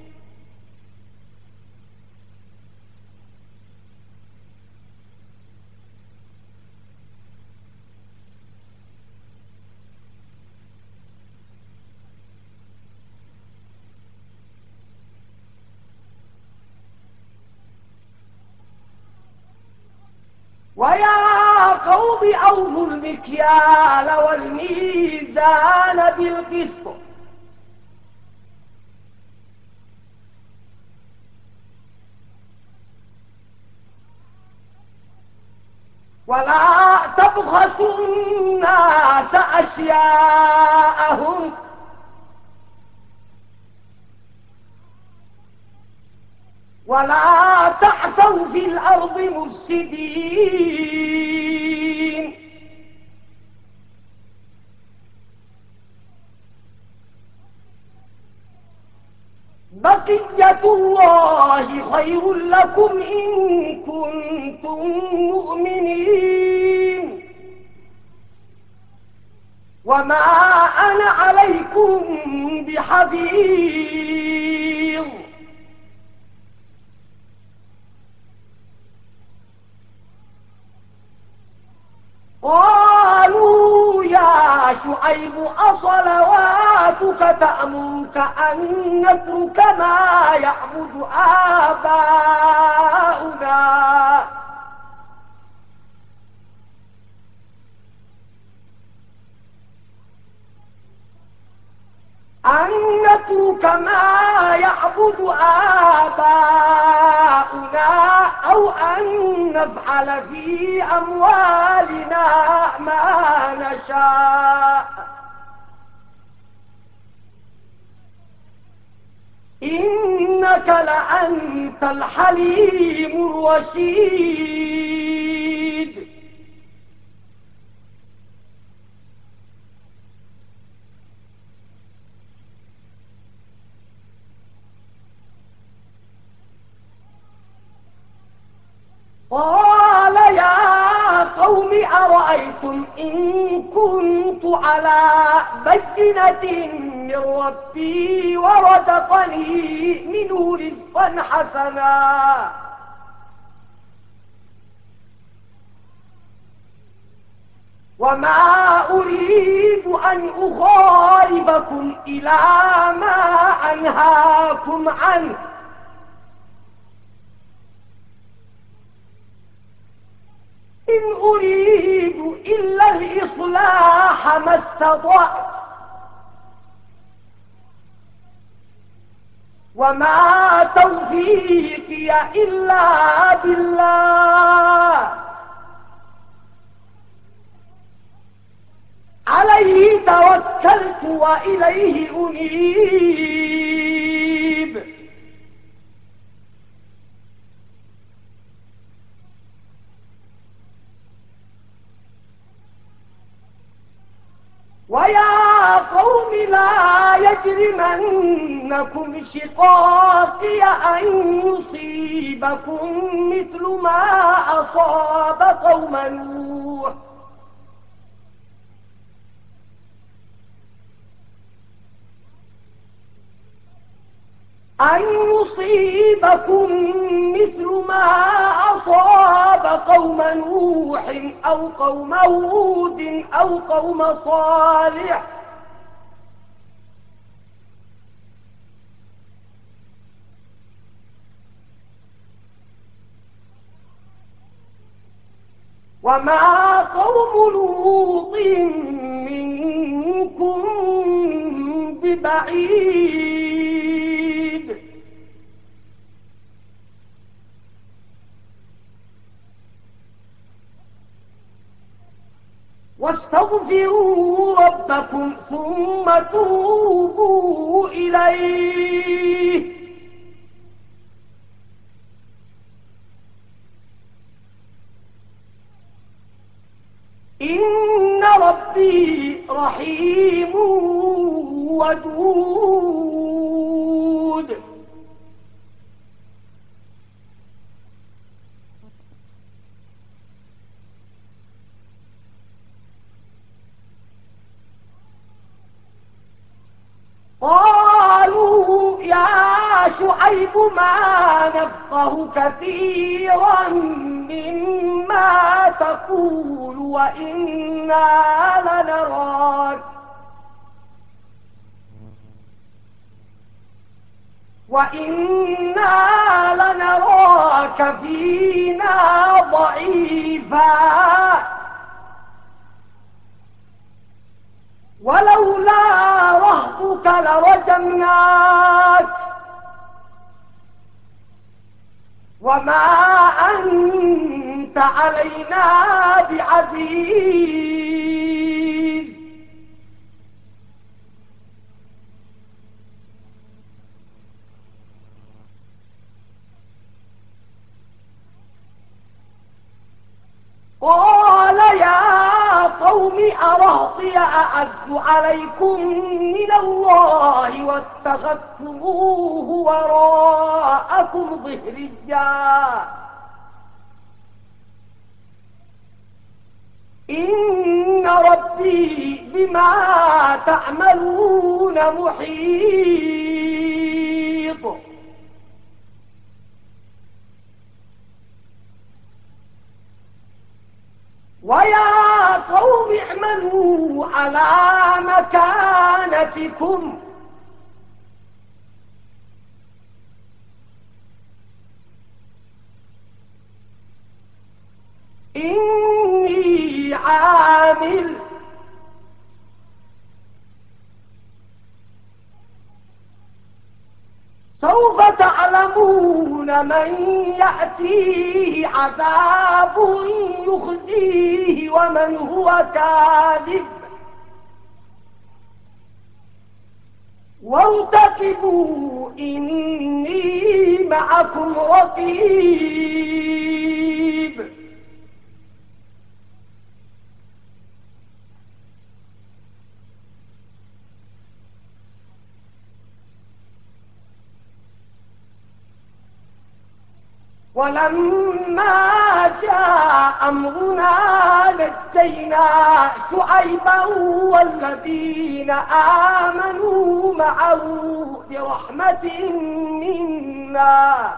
ويا قوم أوفوا المكيال والميزان بالقسط ولا تبخسوا الناس أشياءهم ولا تعثوا في الأرض مفسدين بقية الله خير لكم إن كنتم مؤمنين وما أنا عليكم بحفيظ قالوا يا شعيب أصلواتك تأمرك أن نترك ما يعبد آباؤنا أن نترك ما يعبد آباؤنا أو أن نفعل في أموالنا ما نشاء إنك لأنت الحليم الرشيد. قال يا قوم أرأيتم إن كنت على بينة من ربي ورزقني منه رزقا حسنا وما أريد أن أخالفكم إلى ما أنهاكم عنه إن أريد إلا الإصلاح ما استطعت وما توفيقي إلا بالله عليه توكلت وإليه أنيب. ويا قوم لا يجرمنكم شقاقي أن يصيبكم مثل ما أصاب قوم نوح أن يصيبكم مثل ما أصاب قوم نوح أو قوم هود أو قوم صالح وما قوم لوط منكم ببعيد واستغفروا ربكم ثم توبوا إليه إن ربي رحيم ودود. قالوا يا شعيب ما نفقه كثيرا مما تقول وإنا لنراك وإنا لنراك فينا ضعيفا ولولا رهطك لرجمناك وما أنت علينا بعزيز. قال يا قوم أرهطي أعز عليكم من الله واتخذتموه وراءكم ظهريا إن ربي بما تعملون محيط. ويا قوم اعملوا على مكانتكم إني عامل سوف تعلمون من يأتيه عذاب يخزيه ومن هو كاذب وارتقبوا إني معكم رقيب ولما جاء أمرنا نجينا شعيبا والذين آمنوا معه برحمة منا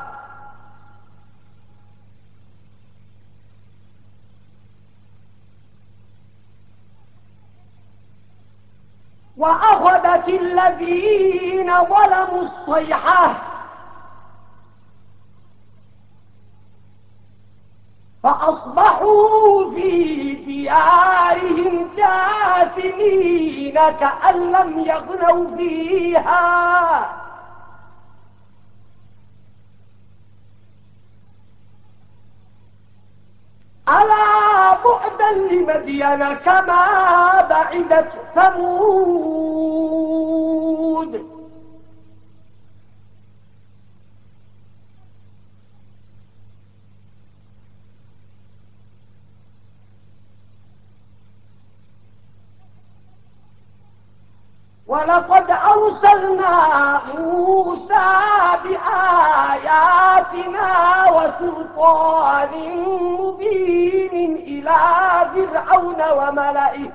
وأخذت الذين ظلموا الصيحة فأصبحوا في ديارهم جاثمين كأن لم يغنوا فيها ألا بعدا لمدين كما بعدت ثمود ولقد أرسلنا موسى بآياتنا وسلطان مبين إلى فرعون وملئه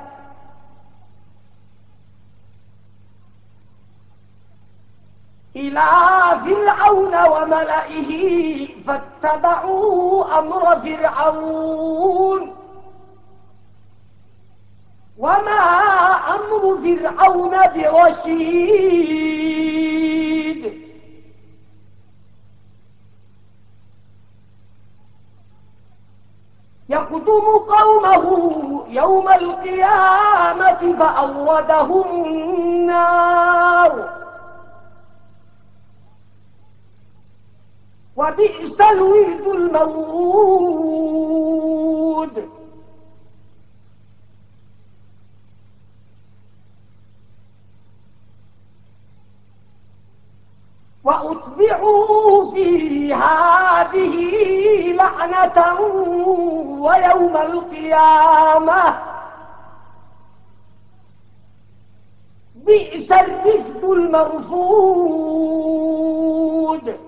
إلى فرعون وملئه فاتبعوا أمر فرعون وما أمر فرعون برشيد يقدم قومه يوم القيامة فأوردهم النار وبئس الورد المورود وأتبعوا في هذه لعنة ويوم القيامة بئس الرفد المرفود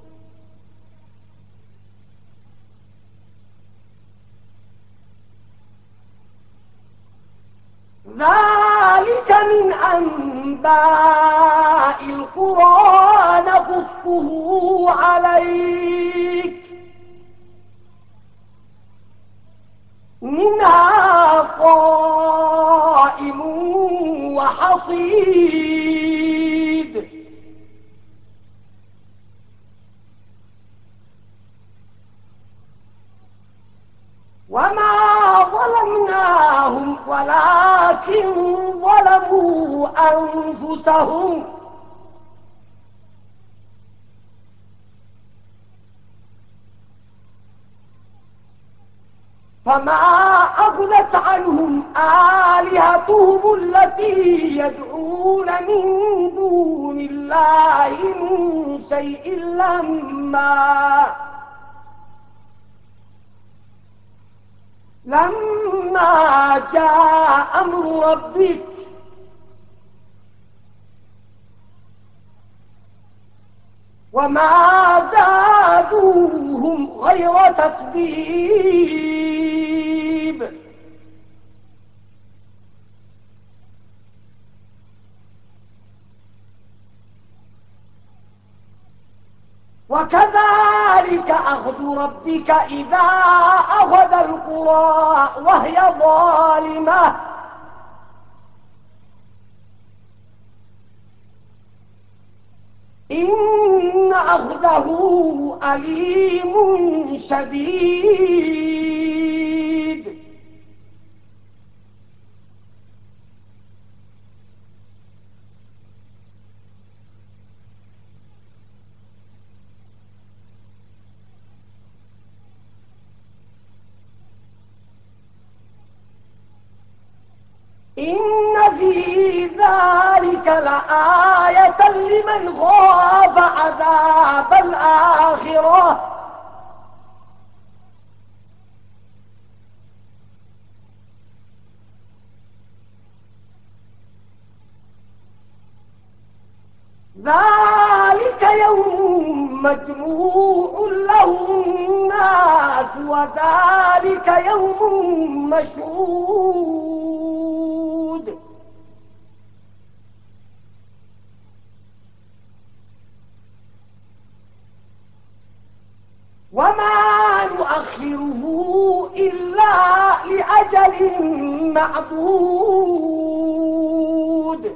ذلك من أنباء القرى نقصه عليك منها قائم وحصيد وما ظلمناهم ولكن ظلموا أنفسهم فما أغنت عنهم آلهتهم التي يدعون من دون الله من شيء لما لما جاء أمر ربك وما زادوهم غير تتبيب وكذلك أخذ ربك إذا أخذ القرى وهي ظالمة إن أخذه أليم شديد إن في ذلك لآية لمن خاف عذاب الآخرة. ذلك يوم مجموع له الناس وذلك يوم مشهود. وما نؤخره إلا لأجل معدود.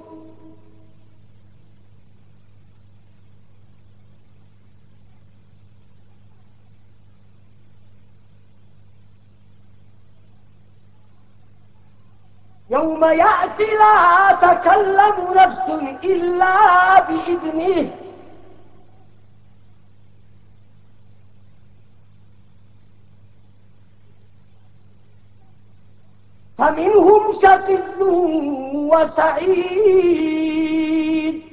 يوم يأتي لا تكلم نفس إلا بإذنه فمنهم شقي وسعيد.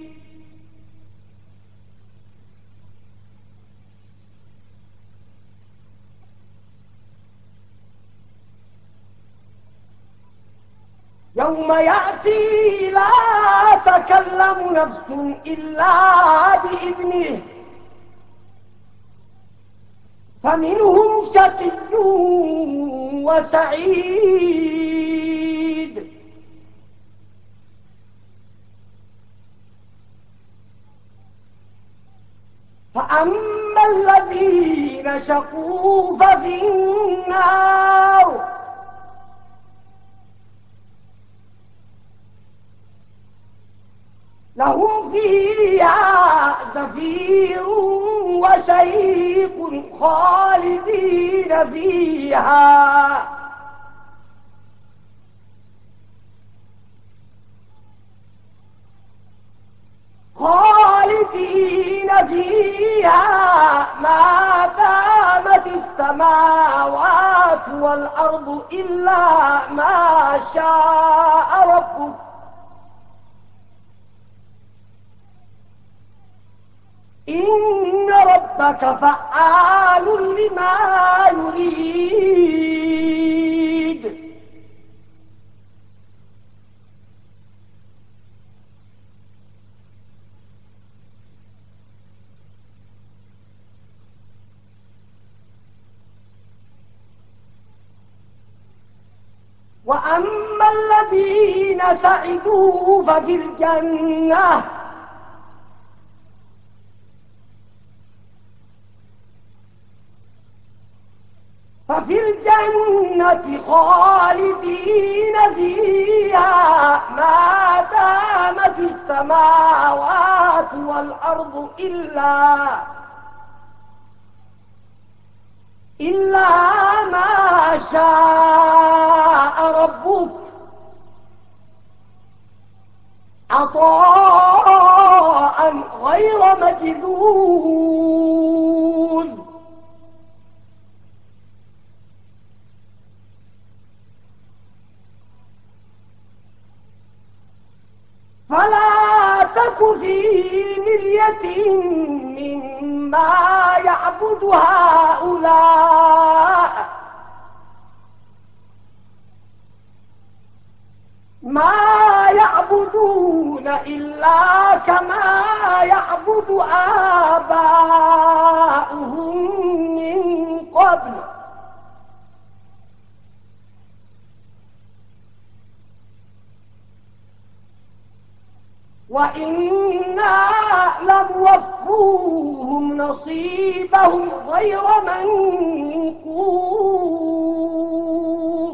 يوم يأتي لا تكلم نفس إلا بإذنه فمنهم شقي وسعيد. فأما الذين شقوا ففي النار لهم فيها زفير وشهيق خالدين فيها خالدين فيها ما دامت السماوات والأرض إلا ما شاء ربك إن ربك فعال لما يريد. وأما الذين سعدوا ففي الجنة ففي الجنة خالدين فيها ما دامت السماوات والأرض إلا إلا ما شاء ربك عطاء غير مجذوذ. فلا تك في مرية مما يعبد هؤلاء ما يعبدون إلا كما يعبد آباؤهم من قبل وإنا لموفوهم نصيبهم غير منقوص.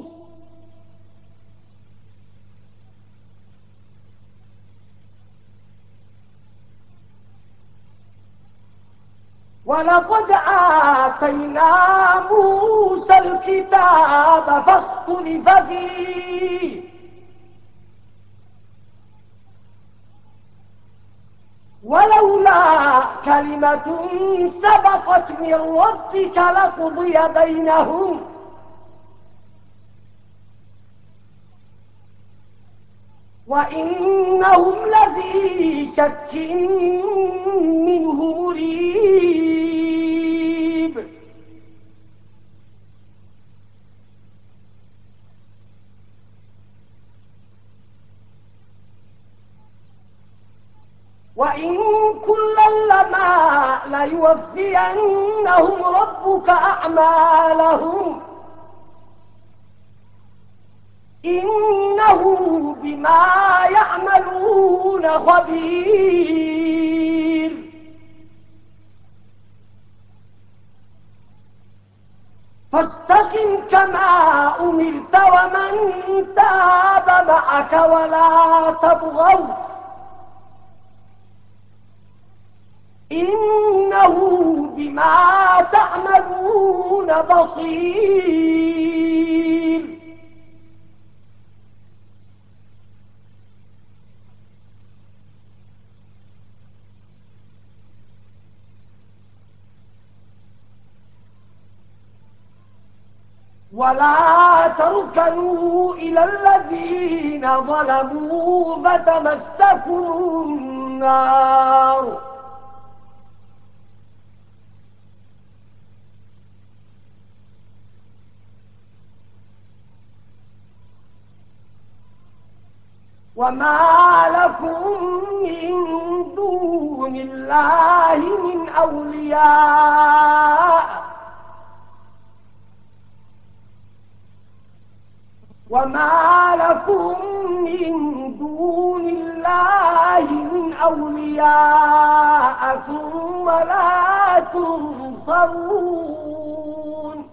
ولقد آتينا موسى الكتاب فاختلف فيه ولولا كلمة سبقت من ربك لقضي بينهم وإن إنهم لفي شك منه مريب وإن كلا لما ليوفينهم ربك أعمالهم إنه بما يعملون خبير فاستقم كما أمرت ومن تاب معك ولا تطغوا إنه بما تعملون بصير ولا تركنوا إلى الذين ظلموا فتمسكوا النار وما لكم من دون الله من أولياء وما لكم من دون الله من أولياء ثم لا تنصرون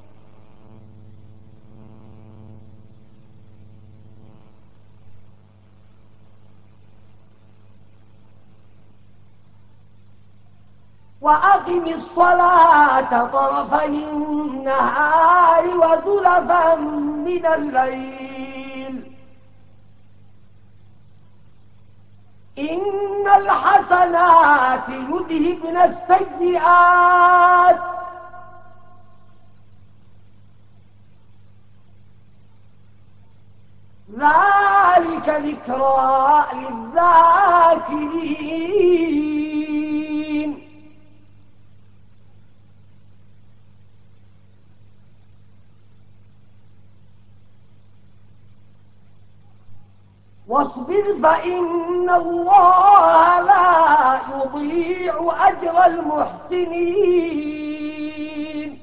وأقم الصلاة طرفي النهار وزلفا من الليل إن الحسنات يذهبن السيئات ذلك ذكرى للذاكرين واصبر فإن الله لا يضيع أجر المحسنين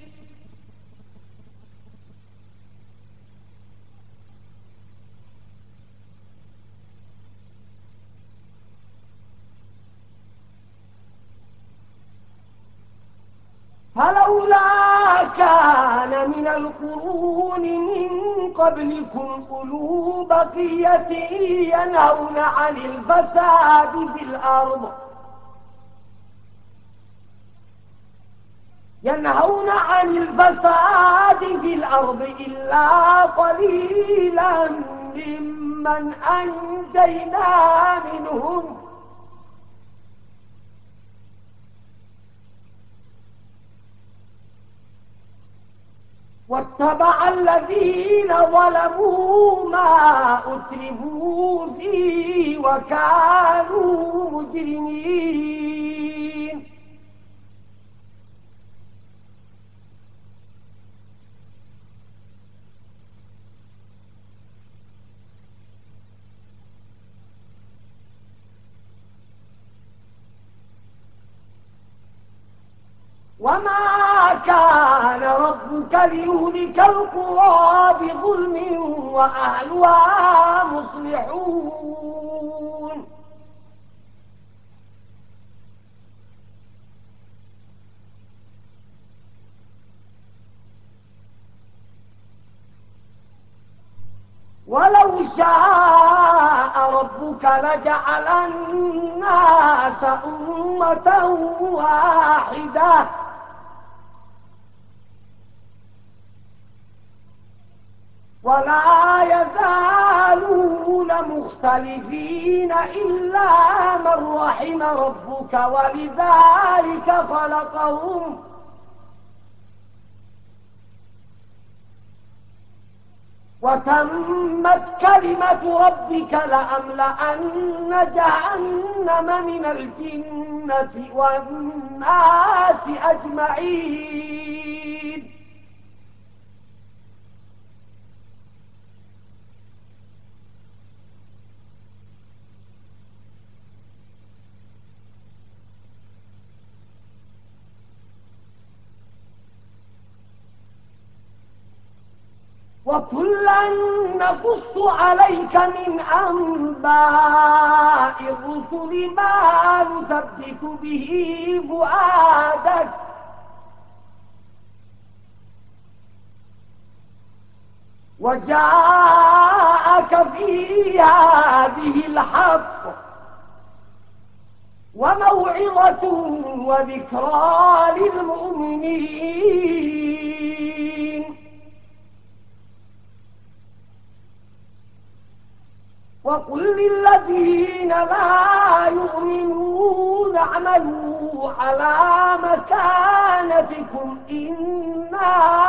فلولا كان من القرون من قبلكم أولو بقية ينهون عن الفساد في الأرض ينهون عن الفساد في الأرض إلا قليلا ممن أنجينا منهم واتبع الذين ظلموا ما أترفوا فيه وكانوا مجرمين وما كان ربك ليهلك القرى بظلم وأهلها مصلحون ولو شاء ربك لجعل الناس أمة واحدة ولا يزالون مختلفين إلا من رحم ربك ولذلك خلقهم وتمت كلمة ربك لأملأن جهنم من الجنة والناس أجمعين. وكلا نقص عليك من أنباء الرسل ما نثبت به فؤادك وجاءك في هذه الحق وموعظة وذكرى للمؤمنين. وقل للذين لا يؤمنون اعملوا على مكانتكم إنا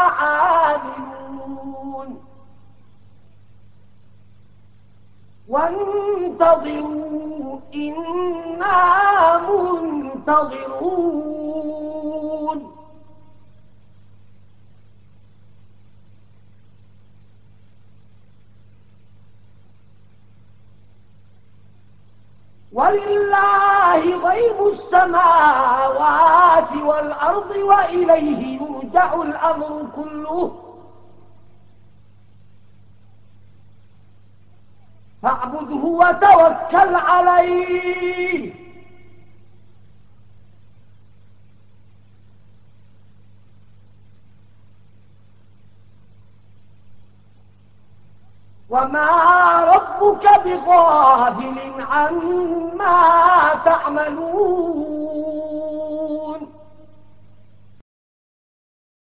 عاملون وانتظروا إنا منتظرون. ولله غيب السماوات والأرض وإليه يرجع الأمر كله فاعبده وتوكل عليه وما ربك بغافل عما تعملون.